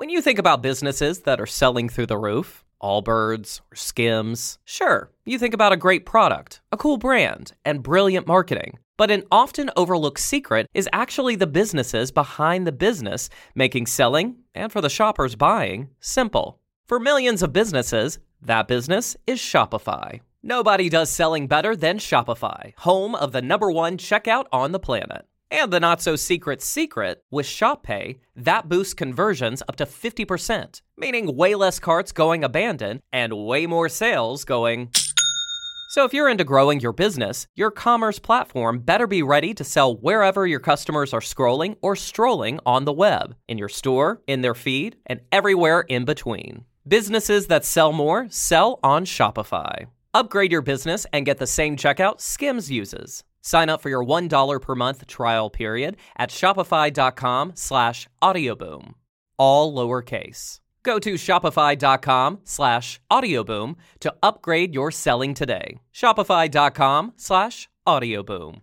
When you think about businesses that are selling through the roof, Allbirds or Skims, sure, you think about a great product, a cool brand, and brilliant marketing. But an often overlooked secret is actually the businesses behind the business making selling, and for the shoppers buying, simple. For millions of businesses, that business is Shopify. Nobody does selling better than Shopify, home of the #1 checkout on the planet. And the not-so-secret secret, with Shop Pay, that boosts conversions up to 50%, meaning way less carts going abandoned and way more sales going... So if you're into growing your business, your commerce platform better be ready to sell wherever your customers are scrolling or strolling on the web, in your store, in their feed, and everywhere in between. Businesses that sell more sell on Shopify. Upgrade your business and get the same checkout Skims uses. Sign up for your $1 per month trial period at shopify.com/audioboom. All lowercase. Go to shopify.com/audioboom to upgrade your selling today. Shopify.com/audioboom.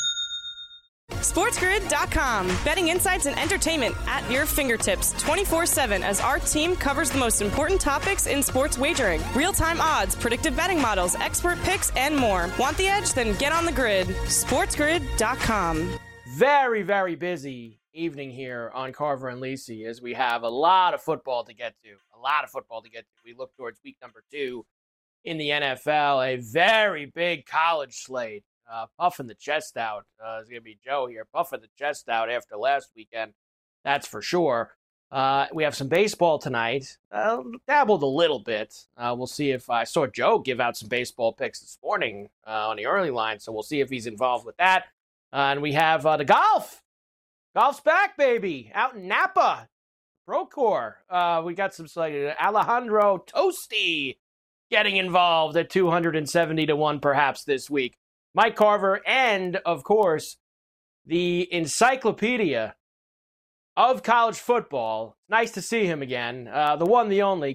SportsGrid.com. Betting insights and entertainment at your fingertips 24/7 as our team covers the most important topics in sports wagering. Real-time odds, predictive betting models, expert picks, and more. Want the edge? Then get on the grid. SportsGrid.com. Very, very busy evening here on Carver and Lisi as we have a lot of football to get to. We look towards week number 2 in the NFL, a very big college slate. Puffing the chest out. It's going to be Joe here, puffing the chest out after last weekend. That's for sure. We have some baseball tonight. Dabbled a little bit. We'll see if I saw Joe give out some baseball picks this morning on the early line, so we'll see if he's involved with that. And we have the golf. Golf's back, baby, out in Napa. Procore. We got some Alejandro Tosti getting involved at 270-1 perhaps this week. Mike Carver, and, of course, the encyclopedia of college football. Nice to see him again. The one, the only.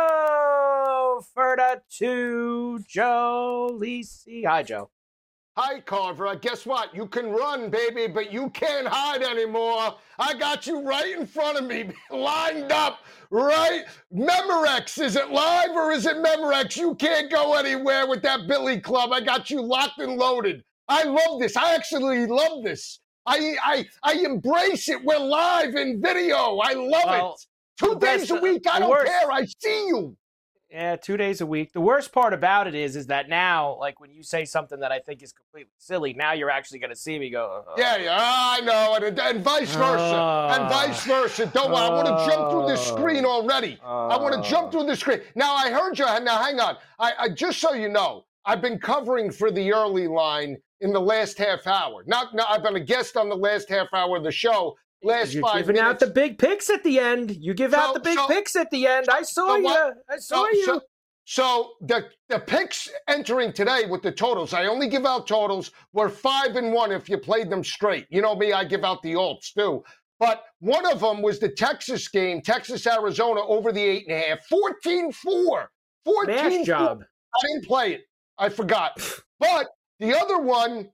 Go for the 2, Joe Lisi. Hi, Joe. Hi, Carver. Guess what? You can run, baby, but you can't hide anymore. I got you right in front of me, lined up, right? Memorex, is it live or is it Memorex? You can't go anywhere with that Billy Club. I got you locked and loaded. I love this. I actually love this. I embrace it. We're live in video. I love it. 2 days a week. I don't care. I see you. Yeah, 2 days a week. The worst part about it is that now, like when you say something that I think is completely silly, now you're actually going to see me go. Yeah, I know, and vice versa. Don't worry. I want to jump through the screen already. I want to jump through the screen. Now, I heard you. Now, hang on. I just so you know, I've been covering for the early line in the last half hour. Now, I've been a guest on the last half hour of the show. You're 5 minutes. Giving out the big picks at the end. You give out the big picks at the end. I saw you. So the picks entering today with the totals, I only give out totals, were 5-1 if you played them straight. You know me, I give out the alts too. But one of them was the Texas game, Texas-Arizona over the 8.5, 14-4. 14-4. Job. I didn't play it. I forgot. But the other one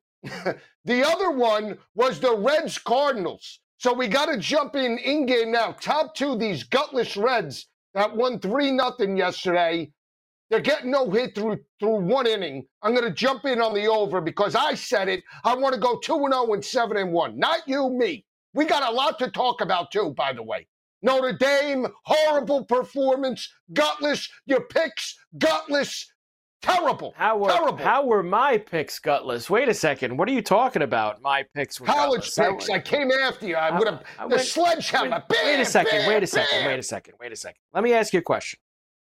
was the Reds-Cardinals. So we got to jump in-game now. Top 2, these gutless Reds that won 3-0 yesterday. They're getting no hit through 1 inning. I'm going to jump in on the over because I said it. I want to go 2-0 and 7-1. Not you, me. We got a lot to talk about too, by the way. Notre Dame, horrible performance, gutless. Your picks, gutless. Terrible. How were my picks gutless? Wait a second. What are you talking about? My picks were college gutless. Picks. I came after you. I would have the sledgehammer. Wait a second. Let me ask you a question.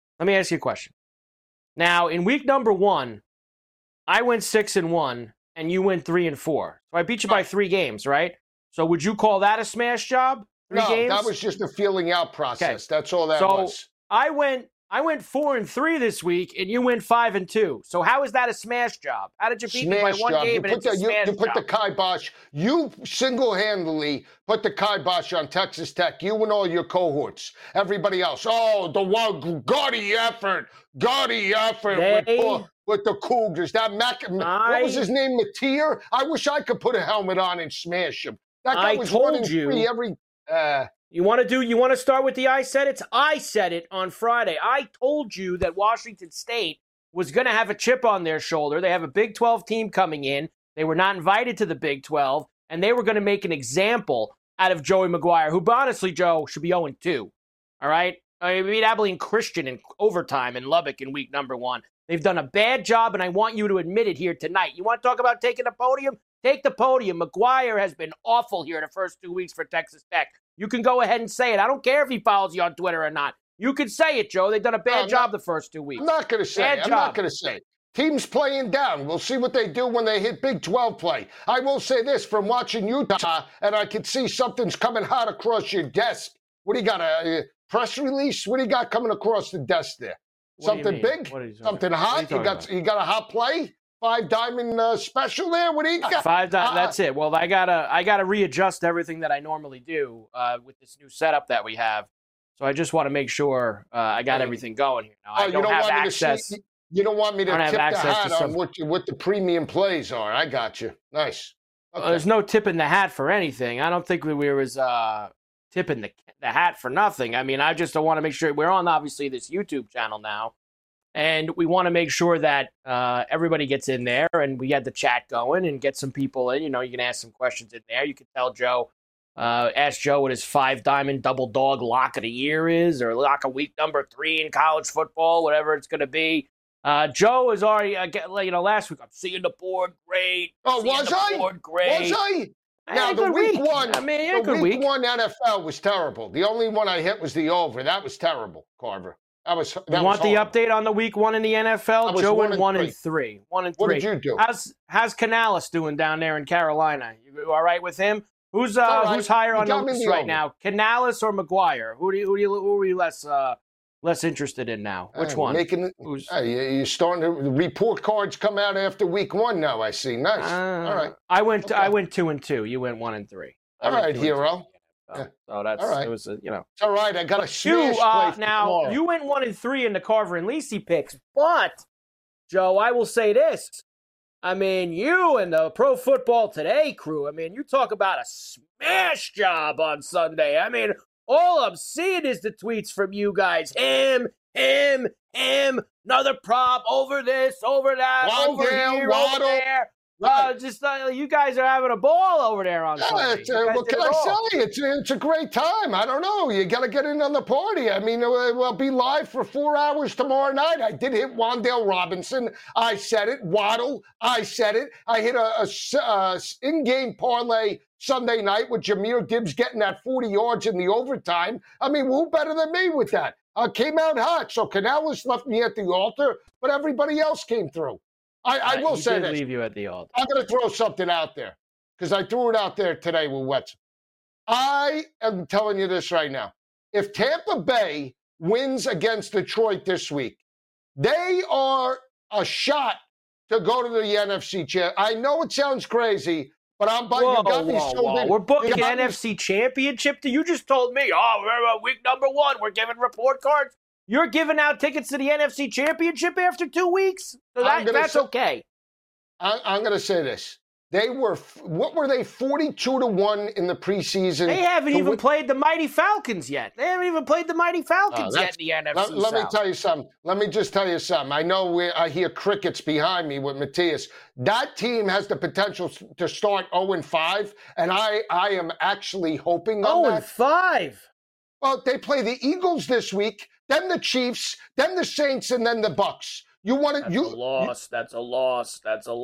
Now, in week number 1, I went 6-1, and you went 3-4. So I beat you by 3 games, right? So would you call that a smash job? 3 games? That was just a feeling out process. Okay. That's all that was. So I went 4-3 this week, and you went 5-2. So how is that a smash job? How did you beat me by 1 game? You put the kibosh. You single-handedly put the kibosh on Texas Tech. You and all your cohorts. Everybody else. Oh, the one gaudy effort with the Cougars. That what was his name? Mateer. I wish I could put a helmet on and smash him. That guy was running free every. You want to start with the I said it? I said it on Friday. I told you that Washington State was going to have a chip on their shoulder. They have a Big 12 team coming in. They were not invited to the Big 12, and they were going to make an example out of Joey McGuire, who honestly, Joe, should be 0-2. All right? I mean, Abilene Christian in overtime in Lubbock in week number 1. They've done a bad job, and I want you to admit it here tonight. You want to talk about taking the podium? Take the podium. McGuire has been awful here the first 2 weeks for Texas Tech. You can go ahead and say it. I don't care if he follows you on Twitter or not. You can say it, Joe. They've done a bad job the first 2 weeks. I'm not going to say it. I'm not going to say it. Teams playing down. We'll see what they do when they hit Big 12 play. I will say this from watching Utah, and I can see something's coming hot across your desk. What do you got, a press release? What do you got coming across the desk there? Something big? Something hot? You got a hot play? 5-diamond special there? What do you got? That's it. Well, I gotta readjust everything that I normally do with this new setup that we have. So I just want to make sure I got everything going here. Now, I don't have access. You don't want me to tip the hat on what the premium plays are. I got you. Nice. Okay. There's no tipping the hat for anything. I don't think we was tipping the hat for nothing. I mean, I just don't want to make sure we're on, obviously, this YouTube channel now. And we want to make sure that everybody gets in there and we had the chat going and get some people in. You know, you can ask some questions in there. You can tell Joe, ask Joe what his 5-diamond double dog lock of the year is, or lock of week number 3 in college football, whatever it's going to be. Joe is already, last week, I'm seeing the board great. Oh, was I? Was I? Now, the week one NFL was terrible. The only one I hit was the over. That was terrible, Carver. You want the update on the week 1 in the NFL? Joe went 1-3. 1-3. What did you do? How's Canales doing down there in Carolina? You all right with him? Who's higher on the list right now? Canales or McGuire? Who are you less interested in now? Which one? You're starting to report cards come out after week 1 now. I see. Nice. All right. I went 2-2. You went 1-3. All right, hero. So that's all right. It was it's all right. I got a smash play now tomorrow. You went 1-3 in the Carver and Lisi picks, but Joe, I will say this. I mean, you and the Pro Football Today crew, I mean, you talk about a smash job on Sunday. I mean, all I'm seeing is the tweets from you guys. Him, another prop, over this, over that, over here, over there. You guys are having a ball over there on Sunday. What can I say? It's a great time. I don't know. You got to get in on the party. I mean, we'll be live for 4 hours tomorrow night. I did hit Wan'Dale Robinson. I said it. Waddle. I said it. I hit a in-game parlay Sunday night with Jahmyr Gibbs getting that 40 yards in the overtime. I mean, who better than me with that? Came out hot. So Canales left me at the altar, but everybody else came through. I will say this. Leave you at the altar. I'm going to throw something out there because I threw it out there today with Wetzel. I am telling you this right now. If Tampa Bay wins against Detroit this week, they are a shot to go to the NFC Championship. I know it sounds crazy, but I'm biting. We're booking an NFC Championship. You just told me, we're week number 1. We're giving report cards. You're giving out tickets to the NFC Championship after 2 weeks? So that's okay. I'm going to say this. They were, 42-1 in the preseason? They haven't even played the Mighty Falcons yet. They haven't even played the Mighty Falcons yet in the NFC South. Let me tell you something. Let me just tell you something. I know I hear crickets behind me with Matthias. That team has the potential to start 0-5, and I am actually hoping on that. 0-5? Well, they play the Eagles this week, then the Chiefs, then the Saints, and then the Bucks. That's a loss.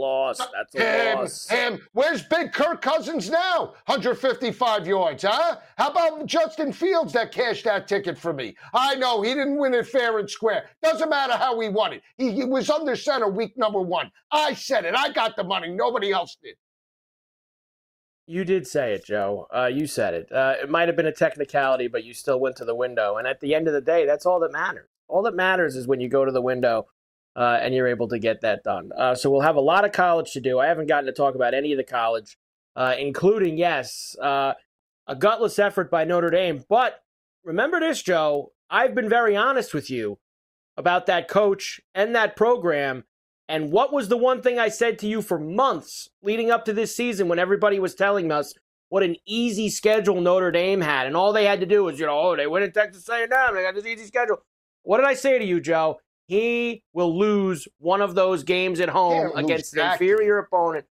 Where's big Kirk Cousins now? 155 yards, huh? How about Justin Fields that cashed that ticket for me? I know he didn't win it fair and square. Doesn't matter how he won it. He was under center week number 1. I said it. I got the money. Nobody else did. You did say it, Joe. You said it. It might have been a technicality, but you still went to the window. And at the end of the day, that's all that matters. All that matters is when you go to the window and you're able to get that done. So we'll have a lot of college to do. I haven't gotten to talk about any of the college, including, a gutless effort by Notre Dame. But remember this, Joe. I've been very honest with you about that coach and that program. And what was the one thing I said to you for months leading up to this season when everybody was telling us what an easy schedule Notre Dame had. And all they had to do was, they win at Texas A&M. They got this easy schedule. What did I say to you, Joe? He will lose one of those games at home against an inferior opponent.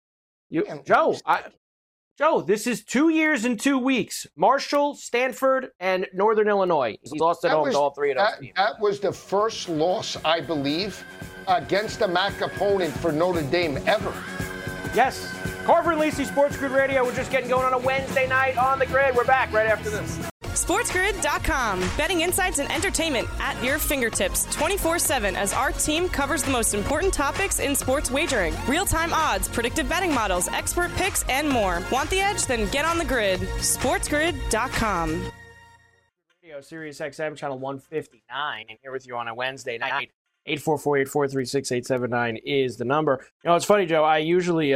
Joe, this is 2 years and 2 weeks. Marshall, Stanford, and Northern Illinois. He lost at home to all three of those teams. That was the first loss, I believe, against a MAC opponent for Notre Dame ever. Yes. Carver and Lisi, Sports Grid Radio. We're just getting going on a Wednesday night on the grid. We're back right after this. SportsGrid.com. Betting insights and entertainment at your fingertips 24/7 as our team covers the most important topics in sports wagering. Real-time odds, predictive betting models, expert picks, and more. Want the edge? Then get on the grid. SportsGrid.com. Radio, Sirius XM, channel 159. And here with you on a Wednesday night. 844-843-6879 is the number. It's funny, Joe. I usually...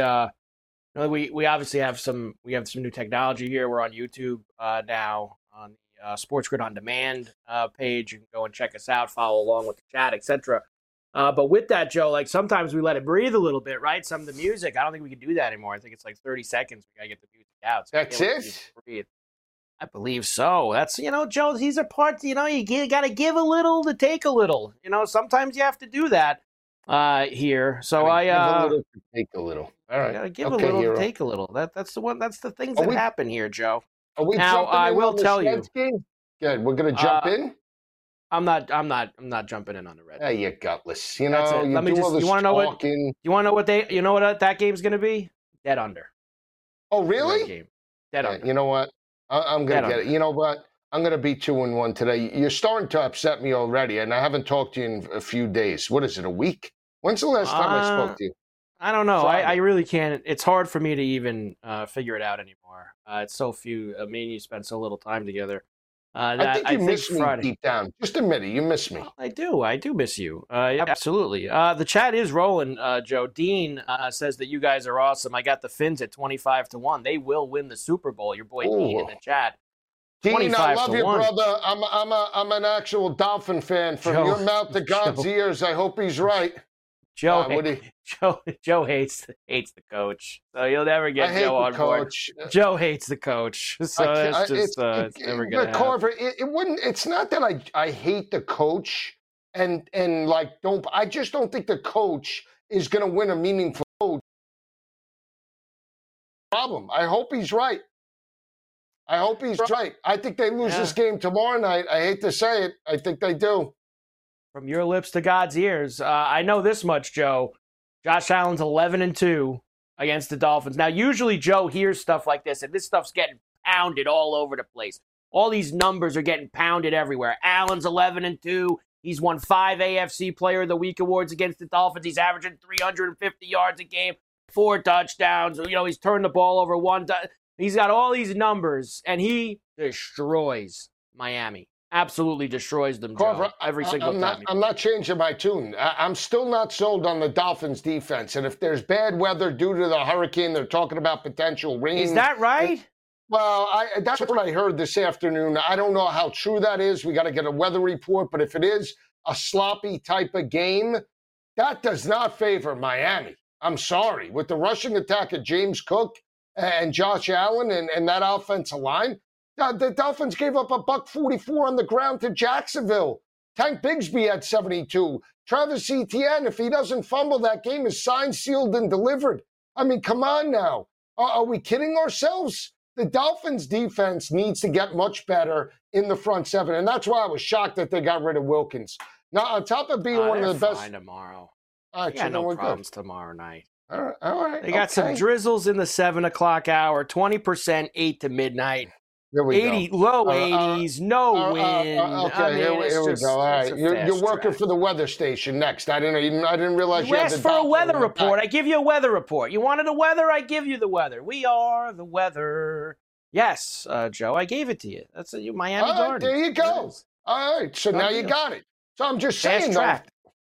we obviously have some new technology here. We're on YouTube now on the Sports Grid On Demand page. You can go and check us out, follow along with the chat, etc. But with that, Joe, sometimes we let it breathe a little bit, right? Some of the music, I don't think we can do that anymore. I think it's 30 seconds. We got to get the music out. So that's it? I believe so. That's, Joe, these are parts, you got to give a little to take a little. Sometimes you have to do that here. So give a little to take a little. All right. You got to give a little to take a little. That's the things that happen here, Joe. Are we now, jumping in I will on the tell Reds you. Game? Good. We're going to jump in? I'm not jumping in on the Reds. Yeah, you're gutless. You want to know what that game's going to be? Dead under. Oh, really? Game. Dead under. You know what? I'm going to get it. You know what? I'm going to be 2-1 today. You're starting to upset me already, and I haven't talked to you in a few days. What is it, a week? When's the last time I spoke to you? I don't know. I really can't. It's hard for me to even figure it out anymore. It's so few. Me and you spend so little time together. I think you miss me deep down. Just admit it. You miss me. I do. I do miss you. Absolutely. The chat is rolling, Joe. Dean says that you guys are awesome. I got the Finns at 25-1. They will win the Super Bowl. Your boy Dean in the chat. Dean, I love you, brother. I'm an actual Dolphin fan. From your mouth to God's ears, I hope he's right. Joe hates the coach, so you'll never get Joe on board. Joe hates the coach, so it's never gonna happen. Carver, it wouldn't. It's not that I hate the coach, and I just don't think the coach is gonna win a meaningful coach. Problem. I hope he's right. I think they lose this game tomorrow night. I hate to say it. I think they do. From your lips to God's ears. I know this much, Joe. Josh Allen's 11-2 against the Dolphins. Now, usually Joe hears stuff like this, and this stuff's getting pounded all over the place. All these numbers are getting pounded everywhere. Allen's 11-2. He's won 5 AFC Player of the Week awards against the Dolphins. He's averaging 350 yards a game, 4 touchdowns. He's turned the ball over 1 time. He's got all these numbers, and he destroys Miami. Absolutely destroys them, Joe, every single time. I'm not changing my tune. I'm still not sold on the Dolphins' defense. And if there's bad weather due to the hurricane, they're talking about potential rain. Is that right? That's what I heard this afternoon. I don't know how true that is. We got to get a weather report. But if it is a sloppy type of game, that does not favor Miami. I'm sorry. With the rushing attack of James Cook and Josh Allen and that offensive line, the Dolphins gave up $144 on the ground to Jacksonville. Tank Bigsby had 72. Travis Etienne, if he doesn't fumble, that game is signed, sealed, and delivered. I mean, come on now. Are we kidding ourselves? The Dolphins' defense needs to get much better in the front seven, and that's why I was shocked that they got rid of Wilkins. Now, on top of being one of the best... Fine tomorrow. All right, no problems tomorrow night. All right. They got some drizzles in the 7 o'clock hour, 20%, 8 to midnight. Here we 80, go. Low 80s, no wind. Okay, here we go. All right, you're working for the weather station next. I didn't realize you had asked for a weather report. I give you a weather report. You wanted the weather? I give you the weather. We are the weather. Yes, Joe, I gave it to you. That's Miami Gardens. There you go. All right, so now you got it. So I'm just saying that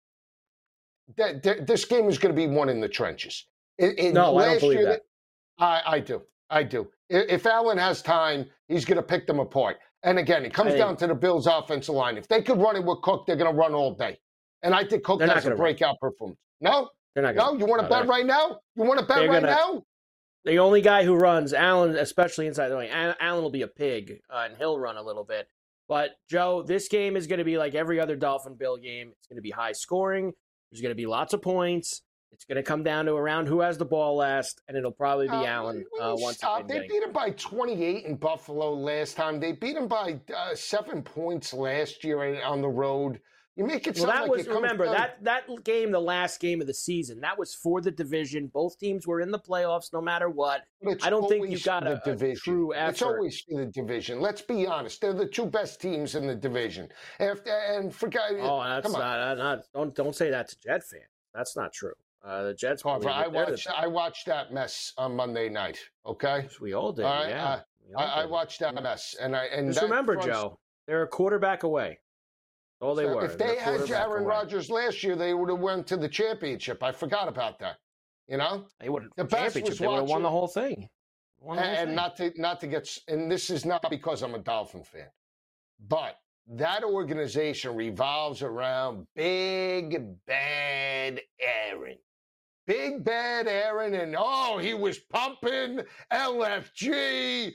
this game is going to be won in the trenches. No, I don't believe that. I do. If Allen has time, he's going to pick them apart. And again, it comes down to the Bills' offensive line. If they could run it with Cook, they're going to run all day. And I think Cook has a breakout performance. No? They're not gonna, no? You want to bet right now? You want to bet right now? The only guy who runs, Allen, especially inside the lane, Allen will be a pig, and he'll run a little bit. But, Joe, this game is going to be like every other Dolphin-Bill game. It's going to be high scoring. There's going to be lots of points. It's going to come down to around who has the ball last, and it'll probably be Allen once again. They beat him by 28 in Buffalo last time. They beat him by 7 points last year on the road. You make it sound like it comes remember, down. that game, the last game of the season, that was for the division. Both teams were in the playoffs no matter what. I don't think you got a true effort. It's always for the division. Let's be honest. They're the two best teams in the division. And forget. Oh, that's not. Don't say that to Jet fans. That's not true. The Jets. I watched that mess on Monday night. Okay, we all did. All right? Yeah, I watched that mess, and just remember, Joe, they're a quarterback away. All they were. If they had Aaron Rodgers last year, they would have went to the championship. I forgot about that. You know, they would have They would have won the whole thing. Not to get. And this is not because I'm a Dolphin fan, but that organization revolves around Big Bad Aaron. Big Bad Aaron, and he was pumping LFG.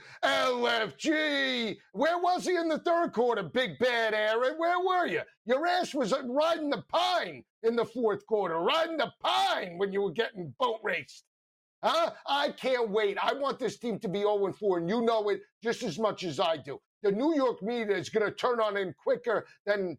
Where was he in the third quarter, Big Bad Aaron? Where were you? Your ass was riding the pine in the fourth quarter, riding the pine when you were getting boat raced. Huh? I can't wait. I want this team to be 0-4, and you know it just as much as I do. The New York media is going to turn on him quicker than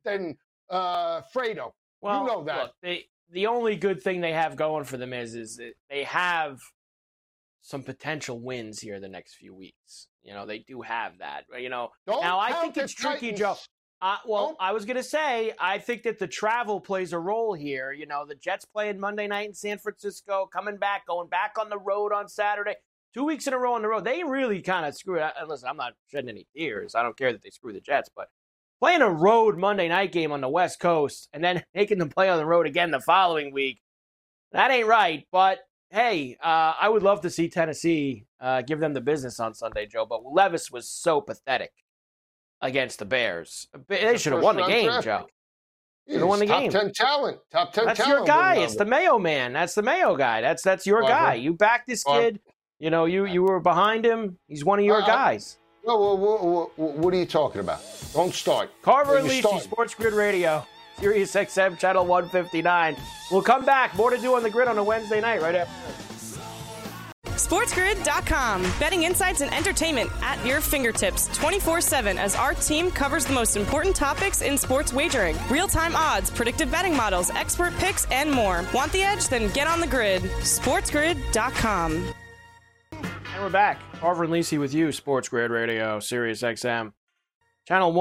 Fredo. Well, you know that. Look, the only good thing they have going for them is that they have some potential wins here the next few weeks. You know, they do have that. You know, now I think it's tricky, Joe. I was going to say, I think that the travel plays a role here. You know, the Jets playing Monday night in San Francisco, going back on the road on Saturday. 2 weeks in a row on the road. They really kind of screw it. Listen, I'm not shedding any tears. I don't care that they screw the Jets, but playing a road Monday night game on the West Coast and then making them play on the road again the following week, that ain't right. But, hey, I would love to see Tennessee give them the business on Sunday, Joe. But Levis was so pathetic against the Bears. They should have won the game, Joe. Should have won the game. Top 10 talent. That's your guy. It's the Mayo man. That's the Mayo guy. That's your guy. You backed this kid. You know, you were behind him. He's one of your guys. What are you talking about? Don't start. Carver and Lisi, Sports Grid Radio, Sirius XM, Channel 159. We'll come back. More to do on the grid on a Wednesday night right after this. SportsGrid.com. Betting insights and entertainment at your fingertips 24/7 as our team covers the most important topics in sports wagering. Real-time odds, predictive betting models, expert picks, and more. Want the edge? Then get on the grid. SportsGrid.com. And we're back. Carver and Lisi with you, Sports Grid Radio, Sirius XM, Channel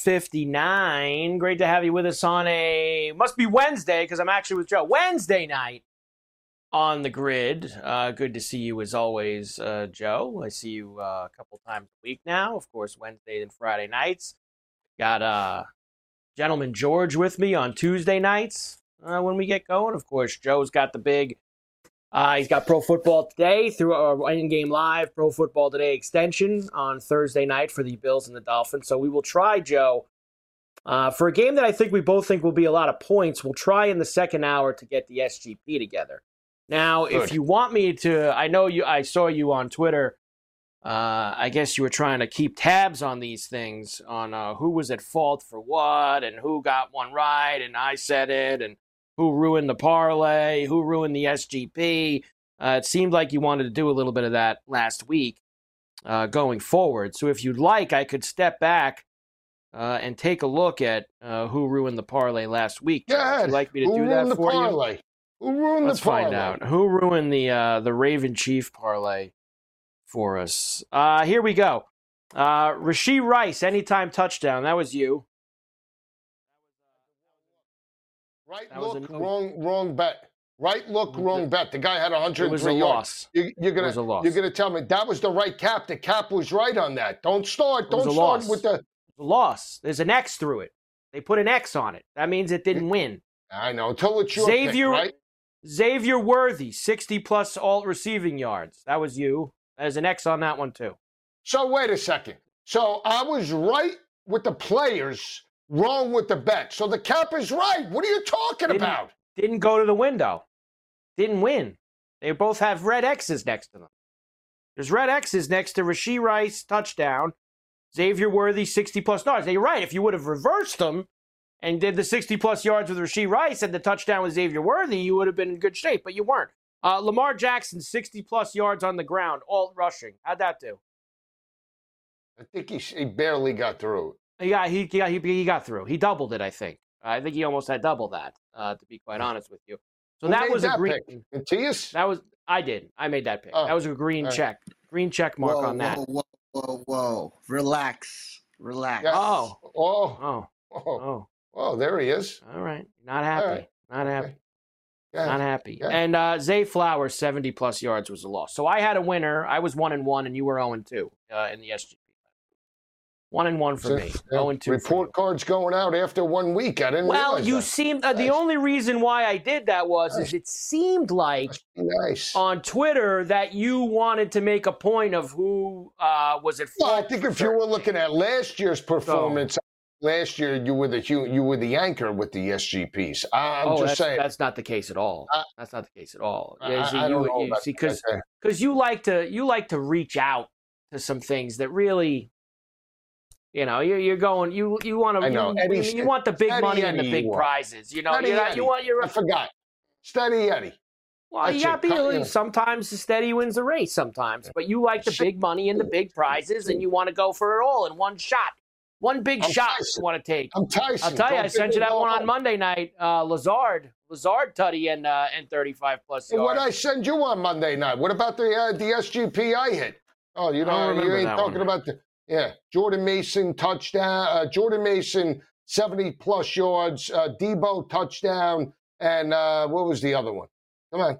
159. Great to have you with us on must be Wednesday, because I'm actually with Joe. Wednesday night on the grid. Good to see you as always, Joe. I see you a couple times a week now. Of course, Wednesday and Friday nights. Got Gentleman George with me on Tuesday nights when we get going. Of course, Joe's got the big... he's got Pro Football Today through our in-game live Pro Football Today extension on Thursday night for the Bills and the Dolphins. So we will try, Joe, for a game that I think we both think will be a lot of points. We'll try in the second hour to get the SGP together. Now, if you want me to, I saw you on Twitter. I guess you were trying to keep tabs on these things, on who was at fault for what and who got one right, and I said it, and who ruined the parlay, who ruined the SGP. It seemed like you wanted to do a little bit of that last week going forward. So if you'd like, I could step back and take a look at who ruined the parlay last week. Yeah, would you like me to do that for you? Who ruined Let's the parlay? Find out. Who ruined the Raven Chief parlay for us? Here we go. Rashee Rice, anytime touchdown. That was you. Right look, wrong bet. Right look, wrong bet. The guy had 103 yards. It was a loss. You're gonna tell me that was the right cap. The cap was right on that. Don't start with the loss. There's an X through it. They put an X on it. That means it didn't win. I know. Until it's your pick, right? Xavier Worthy, 60+ alt receiving yards. That was you. There's an X on that one too. So wait a second. So I was right with the players, wrong with the bet. So the cap is right. What are you talking about? Didn't go to the window. Didn't win. They both have red X's next to them. There's red X's next to Rashee Rice, touchdown. Xavier Worthy, 60-plus yards. Now, you're right. If you would have reversed them and did the 60-plus yards with Rashee Rice and the touchdown with Xavier Worthy, you would have been in good shape, but you weren't. Lamar Jackson, 60-plus yards on the ground, all rushing. How'd that do? I think he barely got through. He got through. He doubled it, I think. I think he almost had double that, to be quite honest with you. So that was a green. Matias? I did. I made that pick. That was a green check. Green check mark on that. Whoa. Relax. Yes. Oh, there he is. all right. Not happy. Right. Not happy. Yeah. Not happy. Yeah. And Zay Flowers, 70-plus yards was a loss. So I had a winner. I was 1-1, and you were 0-2 in the SGP. 1-1 for me. 0-2. Report cards going out after 1 week. I didn't realize you that. seemed the only reason why I did that is it seemed like on Twitter that you wanted to make a point of who was at fault. Well, I think if you were looking at last year's performance, last year you were the anchor with the SGPs. I'm just saying that's not the case at all. That's not the case at all. I don't know about because you like to reach out to some things that really. You're going. You want to. You want the big money and the big prizes. I forgot. Steady Eddie. Well, you got to be. Sometimes the steady wins the race. Sometimes, but you like the big money and the big prizes, and you want to go for it all in one shot. One big shot you want to take. I'm Tyson. I'll tell you, I sent you that one on Monday night. Lazard tutty and 35-plus yards. What I send you on Monday night? What about the SGP I hit? Oh, you ain't talking about the. Yeah, Jordan Mason touchdown. Jordan Mason 70-plus yards. Debo touchdown, and what was the other one? Come on.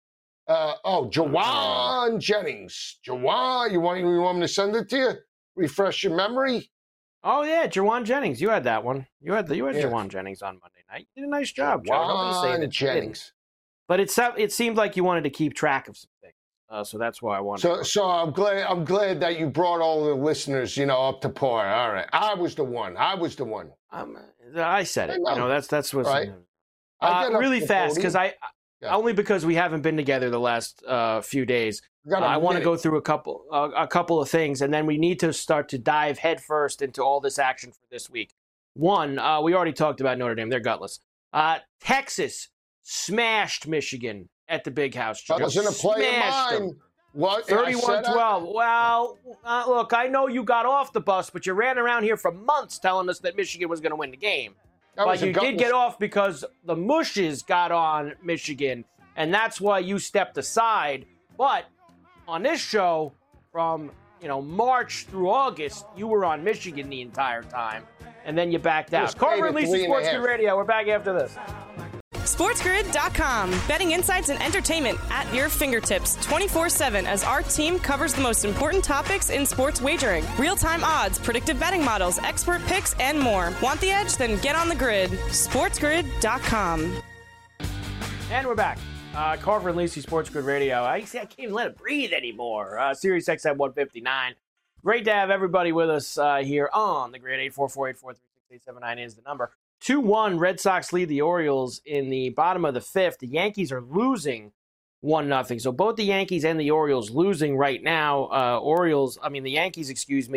Jawan Jennings. Jawan, you want me to send it to you? Refresh your memory. Oh yeah, Jawan Jennings. You had that one. You had Jawan Jennings on Monday night. You did a nice job, Jawan Jennings. But it seemed like you wanted to keep track of some things. So that's why I wanted. So I'm glad that you brought all the listeners, up to par. All right, I was the one. I said it. That's what's right. Really fast because only because we haven't been together the last few days. I want to go through a couple of things, and then we need to start to dive headfirst into all this action for this week. One, we already talked about Notre Dame; they're gutless. Texas smashed Michigan at the Big House. That was in a play of mine. What? 31-12. Well, look, I know you got off the bus, but you ran around here for months telling us that Michigan was going to win the game. But you did get off because the mushes got on Michigan, and that's why you stepped aside. But on this show, from March through August, you were on Michigan the entire time, and then you backed out. Carver and Lisa, Sports Grid Radio. We're back after this. SportsGrid.com. Betting insights and entertainment at your fingertips 24/7 as our team covers the most important topics in sports wagering. Real-time odds, predictive betting models, expert picks, and more. Want the edge? Then get on the grid. SportsGrid.com. And we're back. Carver and Lacey, Sports Grid Radio. I can't even let it breathe anymore. Sirius XM 159. Great to have everybody with us here on the grid. 844-843-6879 is the number. 2-1, Red Sox lead the Orioles in the bottom of the fifth. The Yankees are losing 1-0. So both the Yankees and the Orioles losing right now. The Yankees,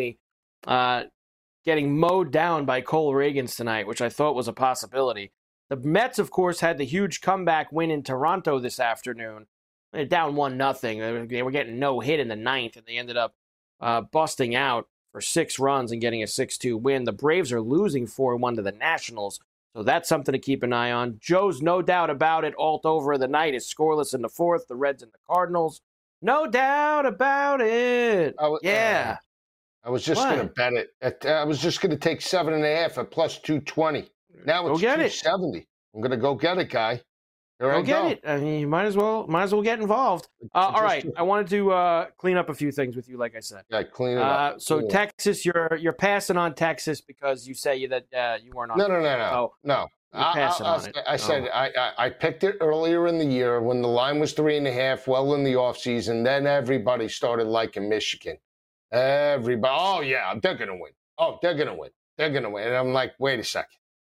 getting mowed down by Cole Reagans tonight, which I thought was a possibility. The Mets, of course, had the huge comeback win in Toronto this afternoon. They're down 1-0. They were getting no hit in the ninth, and they ended up busting out for 6 runs and getting a 6-2 win. The Braves are losing 4-1 to the Nationals, so that's something to keep an eye on. Joe's no doubt about it. Alt over the night is scoreless in the fourth. The Reds and the Cardinals. No doubt about it. I was just going to bet it. I was just going to take 7.5 at plus 220. Now it's 270. I'm going to go get it, guy. Go get it. I mean, you might as well get involved. All right. I wanted to clean up a few things with you, like I said. Yeah, clean it up. So Texas, you're passing on Texas because you say that you weren't on. No. I said I picked it earlier in the year when the line was 3.5, well in the offseason. Then everybody started liking Michigan. Everybody, oh yeah, they're gonna win. They're gonna win. And I'm like, wait a second.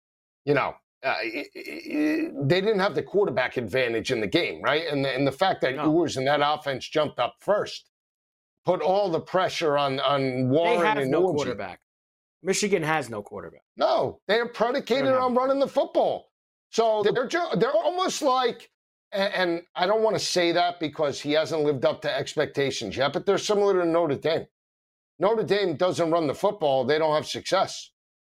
They didn't have the quarterback advantage in the game, right? And the fact that Ewers and that offense jumped up first, put all the pressure on Warren They have and no Orji. quarterback. Michigan has no quarterback. No, they are predicated on running the football. So they're almost like, and I don't want to say that because he hasn't lived up to expectations yet, but they're similar to Notre Dame. Notre Dame doesn't run the football, they don't have success.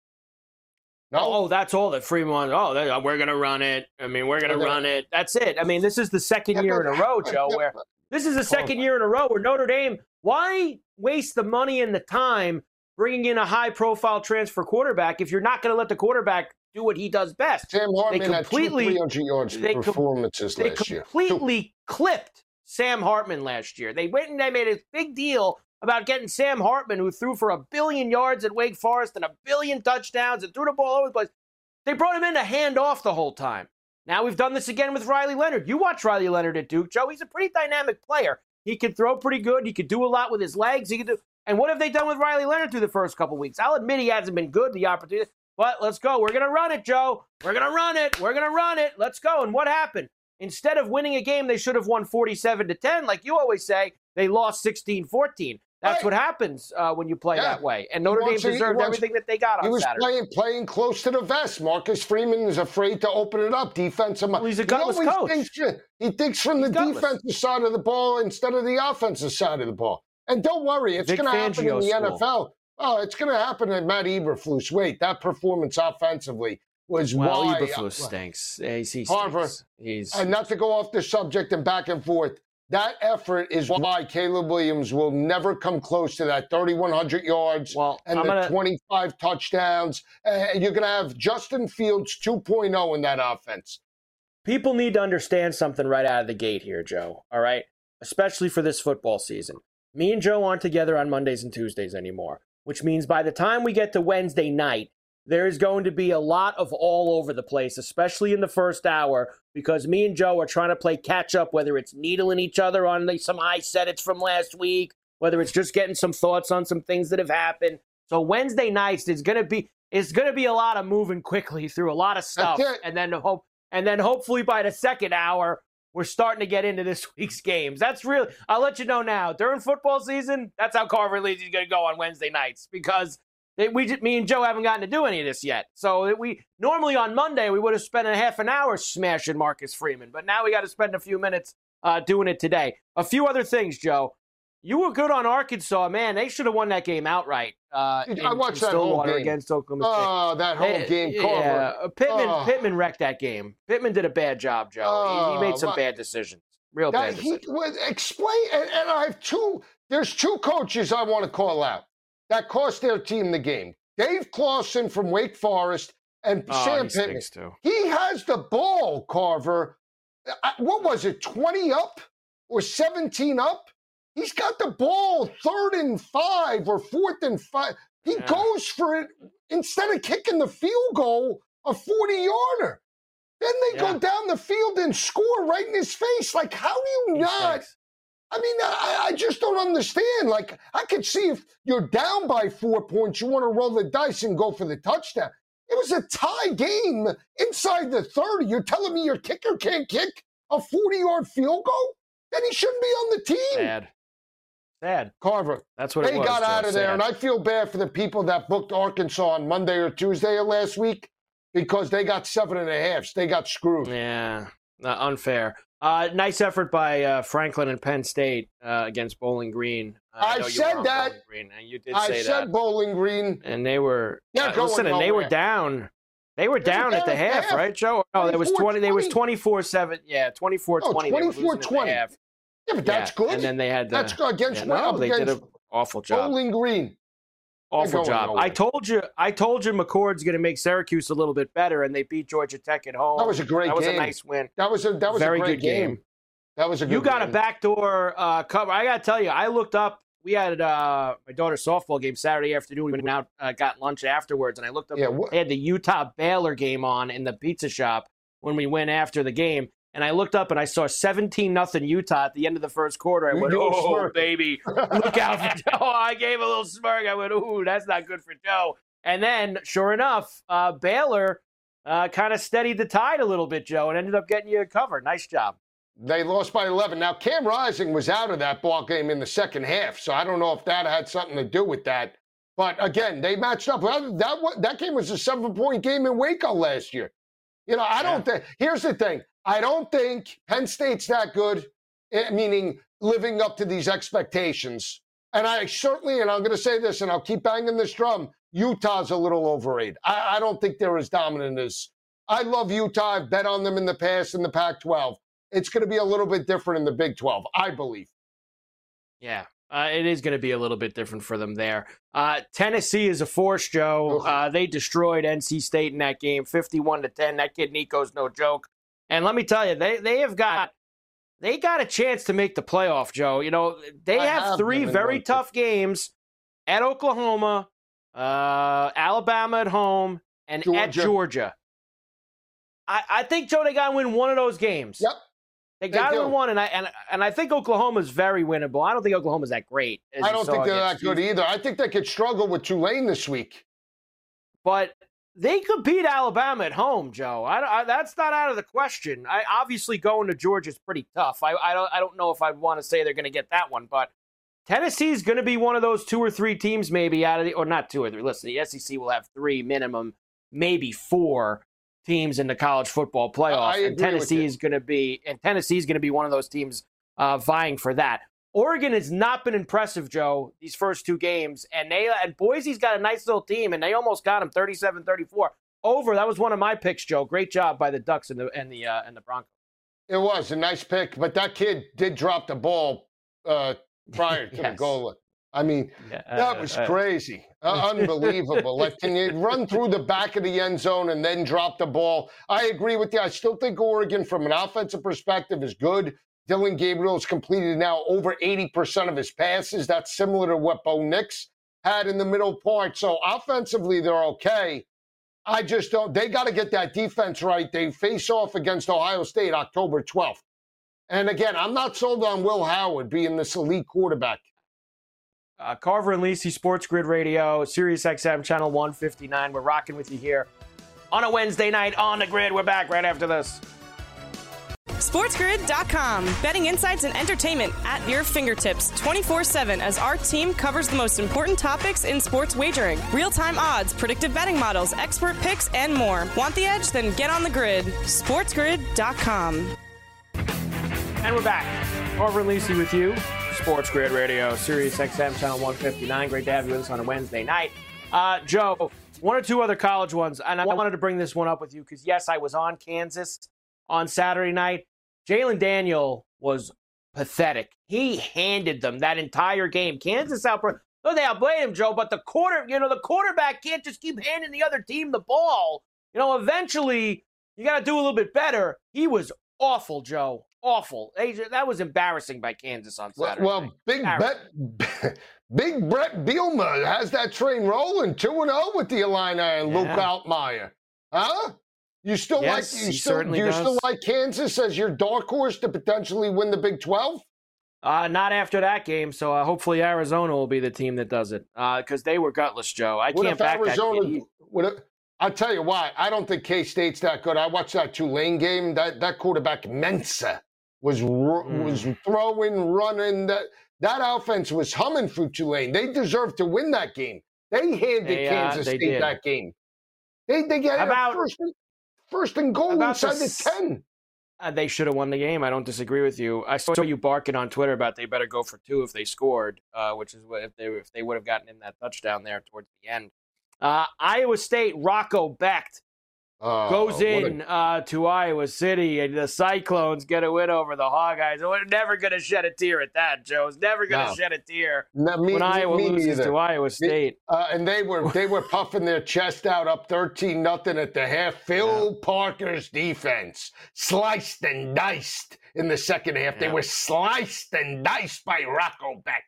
No. Oh, that's all that Freeman wants. Oh, we're going to run it. I mean, we're going to run it. That's it. I mean, this is the second year in a row, Joe, where this is the second year in a row where Notre Dame, why waste the money and the time bringing in a high-profile transfer quarterback if you're not going to let the quarterback do what he does best? Sam Hartman had 300 yards performances last year. They completely clipped Sam Hartman last year. They went and they made a big deal about getting Sam Hartman, who threw for 1 billion yards at Wake Forest and 1 billion touchdowns and threw the ball all over the place. They brought him in to hand off the whole time. Now we've done this again with Riley Leonard. You watch Riley Leonard at Duke, Joe. He's a pretty dynamic player. He can throw pretty good. He could do a lot with his legs. And what have they done with Riley Leonard through the first couple weeks? I'll admit he hasn't been good, the opportunity. But let's go. We're going to run it, Joe. We're going to run it. We're going to run it. Let's go. And what happened? Instead of winning a game they should have won 47-10, like you always say, they lost 16-14. That's what happens when you play that way. And Notre Dame deserved everything that they got on Saturday. He was playing close to the vest. Marcus Freeman is afraid to open it up. Defensive. Well, he's a gutless coach. He thinks from the defensive side of the ball instead of the offensive side of the ball. And don't worry, it's going to happen in the NFL. Oh, it's going to happen at Matt Eberflus. Wait, that performance offensively was why. Eberflus stinks. He stinks. Harvard. And not to go off the subject and back and forth, that effort is why Caleb Williams will never come close to that 3,100 yards and 25 touchdowns. You're going to have Justin Fields 2.0 in that offense. People need to understand something right out of the gate here, Joe, all right? Especially for this football season. Me and Joe aren't together on Mondays and Tuesdays anymore, which means by the time we get to Wednesday night, there's going to be a lot of all over the place, especially in the first hour, because me and Joe are trying to play catch up, whether it's needling each other on some high set-its from last week, whether it's just getting some thoughts on some things that have happened. So Wednesday nights is going to be a lot of moving quickly through a lot of stuff, and then hopefully by the second hour we're starting to get into this week's games. That's really, I'll let you know now, during football season, that's how Carver and Lizzie is going to go on Wednesday nights, because me and Joe haven't gotten to do any of this yet. So we normally on Monday we would have spent a half an hour smashing Marcus Freeman, but now we got to spend a few minutes doing it today. A few other things, Joe. You were good on Arkansas, man. They should have won that game outright. I watched that whole game against Oklahoma State. Oh, that whole game, Carver. Yeah, Pittman wrecked that game. Pittman did a bad job, Joe. He made some bad decisions. Bad decisions. Explain, and I have there's two coaches I want to call out that cost their team the game. Dave Clawson from Wake Forest and Sam Pittman. He has the ball, Carver. What was it, 20 up or 17 up? He's got the ball 3rd and 5 or 4th and 5. He goes for it instead of kicking the field goal, a 40-yarder. Then they go down the field and score right in his face. Like, how do you not? I mean, I just don't understand. Like, I could see if you're down by 4 points, you want to roll the dice and go for the touchdown. It was a tie game inside the 30. You're telling me your kicker can't kick a 40-yard field goal? Then he shouldn't be on the team. Sad. Carver. That's what it was. They got out of there, and I feel bad for the people that booked Arkansas on Monday or Tuesday of last week because they got 7.5. They got screwed. Yeah, unfair. Nice effort by Franklin and Penn State against Bowling Green. I said that. You did say that. I said Bowling Green. And they were they were down. They were down at the half, right, Joe? No, there was 20. They was 24-7. Yeah, 24-20. 24-20. Yeah, but that's good. And then they had that's good against they did an awful job. Bowling Green. Awful job. I told you McCord's going to make Syracuse a little bit better, and they beat Georgia Tech at home. That was a great game. That was a nice win. That was very a great good game. That was a good You got game. a backdoor cover. I got to tell you, I looked up. We had my daughter's softball game Saturday afternoon. We went out, got lunch afterwards, and I looked up. They had the Utah Baylor game on in the pizza shop when we went after the game. And I looked up and I saw 17-0 Utah at the end of the first quarter. I went, oh, baby, look out for Joe. I gave a little smirk. I went, ooh, that's not good for Joe. And then, sure enough, Baylor kind of steadied the tide a little bit, Joe, and ended up getting you a cover. Nice job. They lost by 11. Now, Cam Rising was out of that ball game in the second half, so I don't know if that had something to do with that. But, again, they matched up. That game was a 7-point game in Waco last year. I don't think – here's the thing. I don't think Penn State's that good, meaning living up to these expectations. And I certainly – and I'm going to say this, and I'll keep banging this drum – Utah's a little overrated. I don't think they're as dominant as – I love Utah. I've bet on them in the past in the Pac-12. It's going to be a little bit different in the Big 12, I believe. Yeah, it is going to be a little bit different for them there. Tennessee is a force, Joe. They destroyed NC State in that game, 51-10. That kid Nico's no joke. And let me tell you, they got a chance to make the playoff, Joe. They have 3 very tough games at Oklahoma, Alabama at home, and at Georgia. I think, Joe, they got to win one of those games. Yep. They got to win one, and I think Oklahoma's very winnable. I don't think Oklahoma's that great. I don't think they're that good either. I think they could struggle with Tulane this week. But they could beat Alabama at home, Joe. That's not out of the question. Obviously, going to Georgia is pretty tough. I don't know if I'd want to say they're going to get that one, but Tennessee's going to be one of those 2 or 3 teams maybe out of the – or not 2 or 3. Listen, the SEC will have 3 minimum, maybe 4 teams in the college football playoff, and Tennessee is going to be one of those teams vying for that. Oregon has not been impressive, Joe, these first 2 games, and Boise's got a nice little team, and they almost got him 37-34 over. That was one of my picks, Joe. Great job by the Ducks and the Broncos. It was a nice pick, but that kid did drop the ball prior to the goal. I mean, that was crazy. Unbelievable. Can you run through the back of the end zone and then drop the ball? I agree with you. I still think Oregon, from an offensive perspective, is good. Dylan Gabriel has completed now over 80% of his passes. That's similar to what Bo Nix had in the middle part. So offensively, they're okay. I just don't. They got to get that defense right. They face off against Ohio State October 12th. And again, I'm not sold on Will Howard being this elite quarterback. Carver and Lisi, Sports Grid Radio, Sirius XM Channel 159. We're rocking with you here on a Wednesday night on the grid. We're back right after this. SportsGrid.com. Betting insights and entertainment at your fingertips 24/7 as our team covers the most important topics in sports wagering. Real-time odds, predictive betting models, expert picks, and more. Want the edge? Then get on the grid. SportsGrid.com. And we're back. Carver and Lisi with you. Sports Grid Radio, Sirius XM Channel 159. Great to have you with us on a Wednesday night. Joe, 1 or 2 other college ones, and I wanted to bring this one up with you because, yes, I was on Kansas on Saturday night. Jalen Daniel was pathetic. He handed them that entire game. Kansas they outplayed him, Joe, but the quarterback can't just keep handing the other team the ball. Eventually you got to do a little bit better. He was awful, Joe. Awful. That was embarrassing by Kansas on Saturday. Well, Big Brett Bielema has that train rolling 2-0 with the Illini and Luke Altmaier. Huh? You still like Kansas as your dark horse to potentially win the Big 12? Not after that game. So hopefully Arizona will be the team that does it because they were gutless, Joe. I can't back that kid. I'll tell you why. I don't think K-State's that good. I watched that Tulane game. That quarterback Mensah was throwing, running. That offense was humming for Tulane. They deserved to win that game. They handed Kansas State that game. They got first and goal inside the 10. They should have won the game. I don't disagree with you. I saw you barking on Twitter about they better go for 2 if they scored, which is what if they would have gotten in that touchdown there towards the end. Iowa State, Rocco Becht goes in to Iowa City, and the Cyclones get a win over the Hawkeyes. We're never going to shed a tear at that, Joe. It's never going to shed a tear when Iowa loses to Iowa State. And they were puffing their chest out up 13-0 at the half. Phil Parker's defense sliced and diced in the second half. Yeah. They were sliced and diced by Rocco Becht.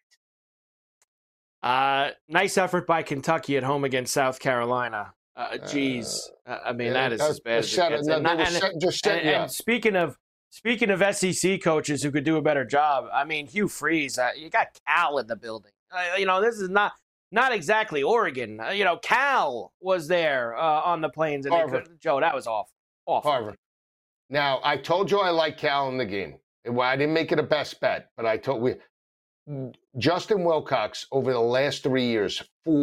Nice effort by Kentucky at home against South Carolina. That is as bad as it gets. And speaking of SEC coaches who could do a better job, Hugh Freeze, you got Cal in the building. This is not exactly Oregon. Cal was there on the plains, and Joe, that was awful. Harvard. Now, I told you I like Cal in the game. Well, I didn't make it a best bet, but I told Justin Wilcox over the last 3 years,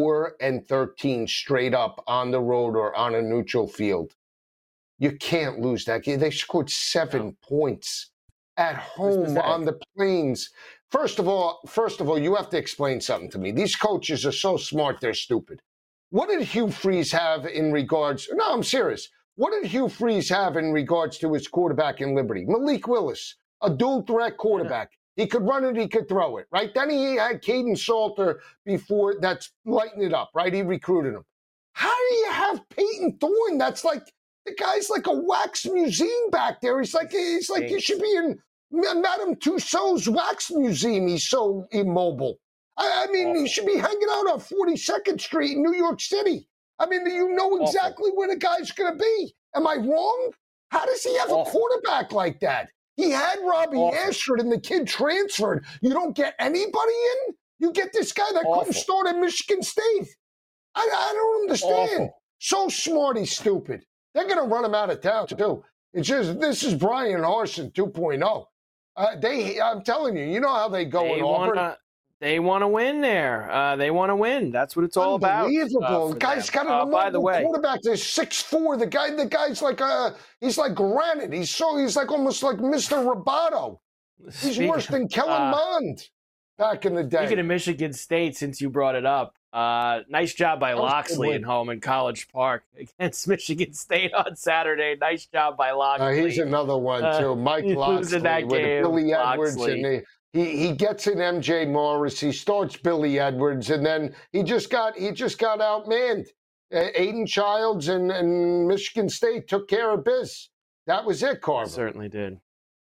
4-13 straight up on the road or on a neutral field. You can't lose that game. They scored 7 points at home on the Plains. First of all, you have to explain something to me. These coaches are so smart, they're stupid. What did Hugh Freeze have in regards? No, I'm serious. What did Hugh Freeze have in regards to his quarterback in Liberty? Malik Willis, a dual threat quarterback. He could run it, he could throw it, right? Then he had Caden Salter before that's lighting it up, right? He recruited him. How do you have Peyton Thorne? That's like, the guy's like a wax museum back there. He's like he should be in Madame Tussauds wax museum. He's so immobile. I mean, he should be hanging out on 42nd Street in New York City. I mean, you know exactly where the guy's going to be. Am I wrong? How does he have a quarterback like that? He had Robbie Ashford and the kid transferred. You don't get anybody in? You get this guy that couldn't start at Michigan State. I don't understand. So smart, he's stupid. They're going to run him out of town, too. It's just, this is Brian Harsin 2.0. I'm telling you, you know how they go in Auburn. They want to win there. They want to win. That's what it's all about. Unbelievable. The guy's got an immobile quarterback. They're 6'4". The guy's like he's like granite. He's like almost like Mr. Roboto. He's worse than Kellen Mond back in the day. Speaking of Michigan State, since you brought it up, nice job by Loxley at home in College Park against Michigan State on Saturday. Nice job by Loxley. He's another one too. Mike Loxley that with game. Billy Edwards and he gets in MJ Morris. He starts Billy Edwards, and then he just got outmanned. Aiden Childs and Michigan State took care of biz. That was it, Carver. Certainly did.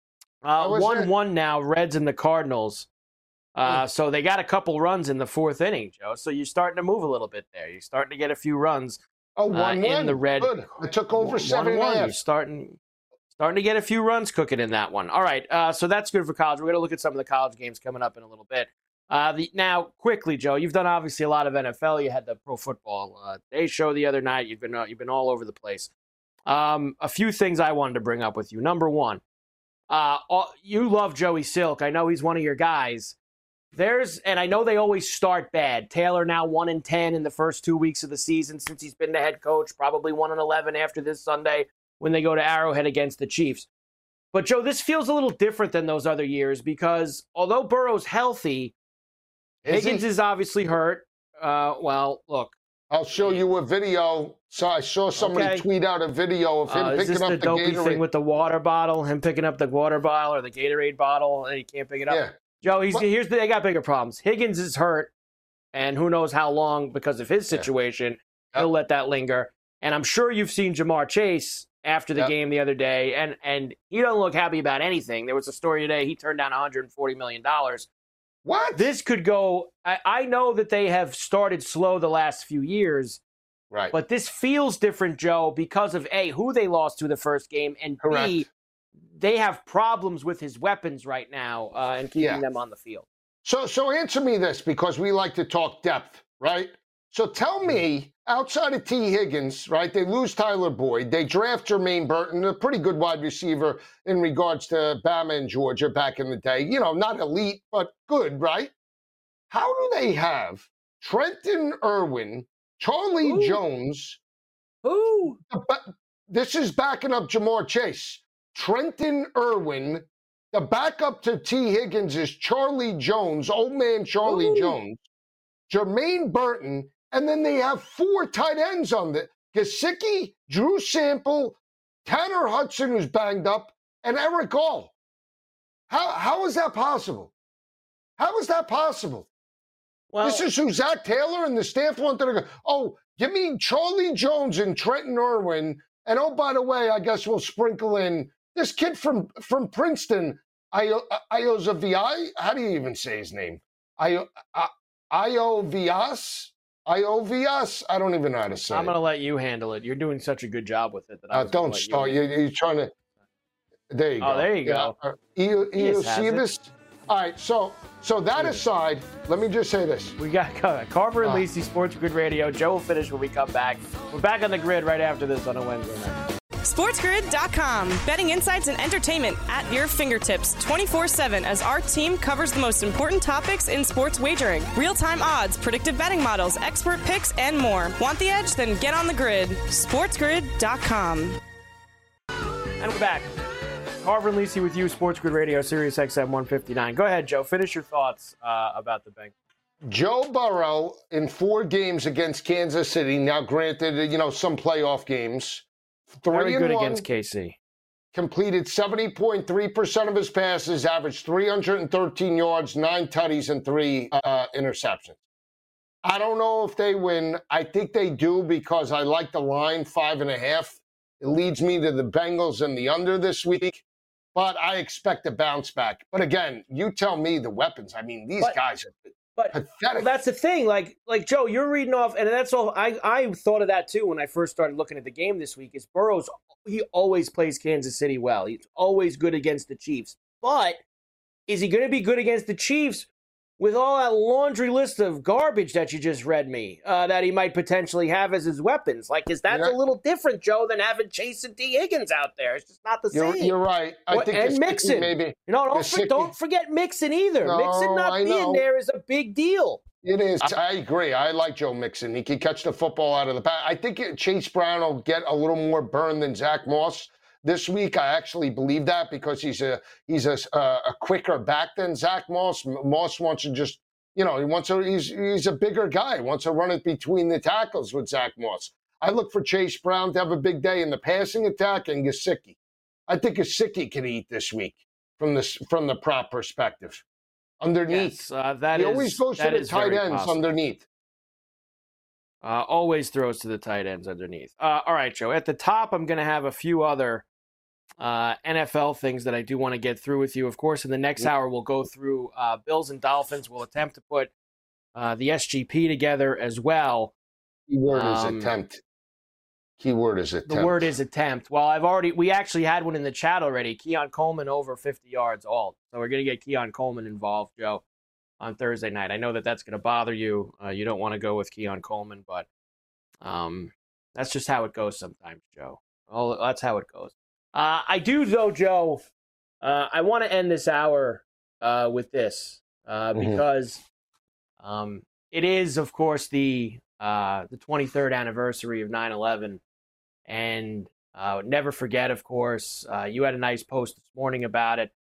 1-1 now. Reds and the Cardinals. So they got a couple runs in the fourth inning, Joe. So you're starting to move a little bit there. You're starting to get a few runs. 1-1 in the red. Good. It took over 7.5. You're starting to get a few runs cooking in that one. All right, so that's good for college. We're going to look at some of the college games coming up in a little bit. Now, quickly, Joe, you've done obviously a lot of NFL. You had the Pro Football Day show the other night. You've been all over the place. A few things I wanted to bring up with you. Number one, you love Joey Silk. I know he's one of your guys. And I know they always start bad. Taylor now 1-10 in the first 2 weeks of the season since he's been the head coach. Probably 1-11 after this Sunday when they go to Arrowhead against the Chiefs. But, Joe, this feels a little different than those other years because although Burrow's healthy, Higgins is obviously hurt. Well, look. I'll show you a video. So I saw somebody tweet out a video of him picking up the Gatorade thing with the water bottle, him picking up the water bottle or the Gatorade bottle, and he can't pick it up. Yeah. Joe, they got bigger problems. Higgins is hurt, and who knows how long because of his situation. He'll let that linger. And I'm sure you've seen Jamar Chase after the game the other day, and he doesn't look happy about anything. There was a story today. He turned down $140 million. What? This could go – I know that they have started slow the last few years. Right. But this feels different, Joe, because of, A, who they lost to the first game, and B, they have problems with his weapons right now and keeping them on the field. So answer me this, because we like to talk depth, right? So tell me, outside of T. Higgins, right, they lose Tyler Boyd. They draft Jermaine Burton, a pretty good wide receiver in regards to Bama and Georgia back in the day. You know, not elite, but good, right? How do they have Trenton Irwin, Charlie Jones? Who? This is backing up Jamar Chase. Trenton Irwin. The backup to T. Higgins is Charlie Jones, old man Charlie Jones, Jermaine Burton, and then they have 4 tight ends on the Gesicki, Drew Sample, Tanner Hudson, who's banged up, and Eric Gall. How is that possible? How is that possible? Well, this is who Zach Taylor and the staff wanted to go. Oh, give me Charlie Jones and Trenton Irwin, and oh, by the way, I guess we'll sprinkle in this kid from Princeton, Iovias. How do you even say his name? Iovias? Iovias? I don't even know how to say it. I'm going to let you handle it. You're doing such a good job with it. That don't start. You're trying to. There you go. Oh, there you go. Iosivas. All right, so that aside, let me just say this. We got Carver and Lisi, Sports Grid Radio. Joe will finish when we come back. We're back on the grid right after this on a Wednesday night. SportsGrid.com. Betting insights and entertainment at your fingertips 24/7 as our team covers the most important topics in sports wagering. Real-time odds, predictive betting models, expert picks, and more. Want the edge? Then get on the grid. SportsGrid.com. And we're back. Carver and Lisi with you, Sports Grid Radio, Sirius XM 159. Go ahead, Joe. Finish your thoughts about the Bengals. Joe Burrow in 4 games against Kansas City. Now, granted, some playoff games. Very good against KC. Completed 70.3% of his passes, averaged 313 yards, 9 tutties, and 3 interceptions. I don't know if they win. I think they do because I like the line, 5.5. It leads me to the Bengals and the under this week. But I expect a bounce back. But again, you tell me the weapons. I mean, these guys are pathetic. Well, that's the thing. Like Joe, you're reading off, and that's all. I thought of that too when I first started looking at the game this week. Is Burrow's? He always plays Kansas City well. He's always good against the Chiefs. But is he going to be good against the Chiefs with all that laundry list of garbage that you just read me that he might potentially have as his weapons? Like, is that a little different, Joe, than having Chase and T. Higgins out there? It's just not the same. You're right. I think and Mixon, maybe. Don't forget Mixon either. No, Mixon not being there is a big deal. It is. I agree. I like Joe Mixon. He can catch the football out of the back. I think Chase Brown will get a little more burn than Zach Moss this week. I actually believe that because he's a quicker back than Zach Moss. Moss wants to just, he's a bigger guy. He wants to run it between the tackles with Zach Moss. I look for Chase Brown to have a big day in the passing attack and Gesicki. I think Gesicki can eat this week from the prop perspective. Underneath. Yes, he always goes to the tight ends possible. Underneath. Always throws to the tight ends underneath. All right, Joe. At the top, I'm going to have a few other NFL things that I do want to get through with you. Of course, in the next hour, we'll go through Bills and Dolphins. We'll attempt to put the SGP together as well. Keyword is attempt. Keyword is attempt. The word is attempt. Well, we actually had one in the chat already. Keon Coleman over 50 yards alt. So we're going to get Keon Coleman involved, Joe, on Thursday night. I know that's going to bother you. You don't want to go with Keon Coleman, but that's just how it goes sometimes, Joe. That's how it goes. I do, though, Joe. I want to end this hour with this because it is, of course, the 23rd anniversary of 9/11. And never forget, of course, you had a nice post this morning about it.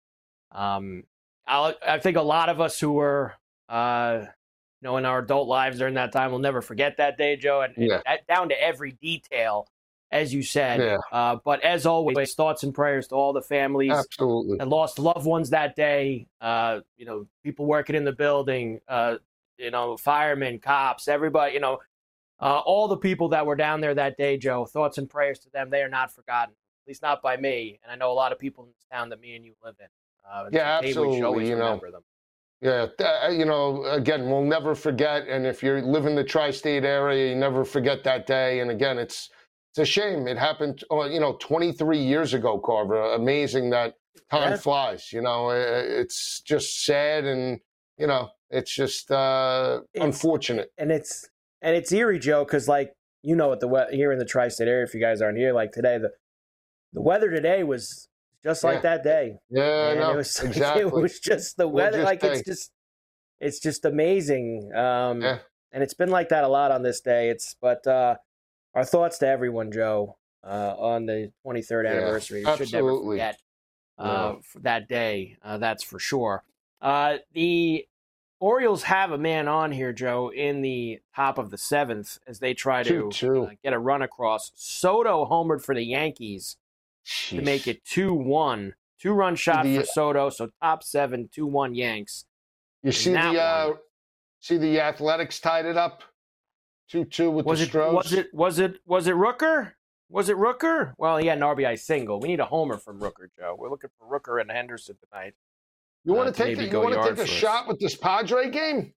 I think a lot of us who were, in our adult lives during that time will never forget that day, Joe, and down to every detail, as you said. Yeah. But as always, thoughts and prayers to all the families Absolutely. that lost loved ones that day. People working in the building, firemen, cops, everybody, all the people that were down there that day, Joe, thoughts and prayers to them. They are not forgotten, at least not by me. And I know a lot of people in this town that me and you live in. Absolutely. We should always remember them. Yeah, again, we'll never forget. And if you live in the tri-state area, you never forget that day. And again, it's a shame. It happened, 23 years ago, Carver. Amazing that time flies. It's just sad and, it's just unfortunate. And it's eerie, Joe, because what the here in the tri-state area, if you guys aren't here, like today, the weather today was just like that day. Yeah, no, exactly. It was just the weather. It's just amazing. And it's been like that a lot on this day. But our thoughts to everyone, Joe, on the 23rd anniversary. We should never forget that day. That's for sure. The Orioles have a man on here, Joe, in the top of the 7th as they try to get a run across. Soto homered for the Yankees to make it 2-1. 2-run shot for Soto, so top 7, 2-1 Yanks. You see the Athletics tied it up 2-2 with the Stros. Was it Rooker? Was it Rooker? Well, he had an RBI single. We need a homer from Rooker, Joe. We're looking for Rooker and Henderson tonight. You want to take a shot with this Padre game?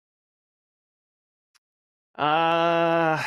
Got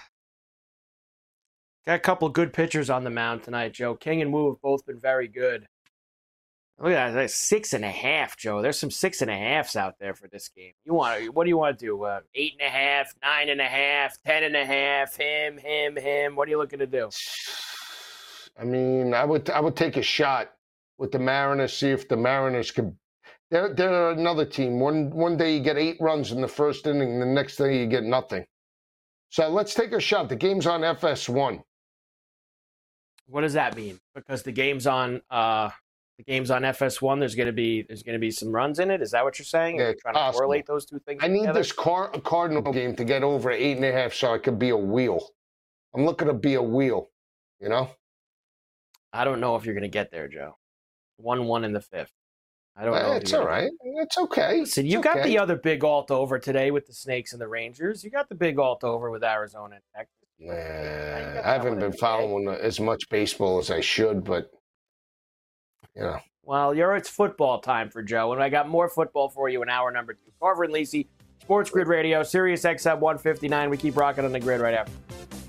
a couple of good pitchers on the mound tonight, Joe. King and Wu have both been very good. Look at that, that's 6.5, Joe. There's some 6.5s out there for this game. What do you want to do? 8.5, 9.5, 10.5, him. What are you looking to do? I mean, I would take a shot with the Mariners, see if the Mariners could. They're another team. One day you get 8 runs in the first inning, the next day you get nothing. So let's take a shot. The game's on FS1. What does that mean? Because the game's on FS1. There's going to be some runs in it. Is that what you're saying? Yeah, Are you trying to correlate those two things? I need together? this Cardinal game to get over 8.5, so I could be a wheel. I'm looking to be a wheel. You know. I don't know if you're going to get there, Joe. 1-1 in the 5th. I don't know. It's all right. It's okay. Listen, you got the other big alt over today with the Snakes and the Rangers. You got the big alt over with Arizona and Texas. I haven't been following as much baseball as I should, but you know. Well, it's football time for Joe, and I got more football for you in hour number 2. Carver and Lisi, Sports Grid Radio, Sirius XM 159. We keep rocking on the grid right after.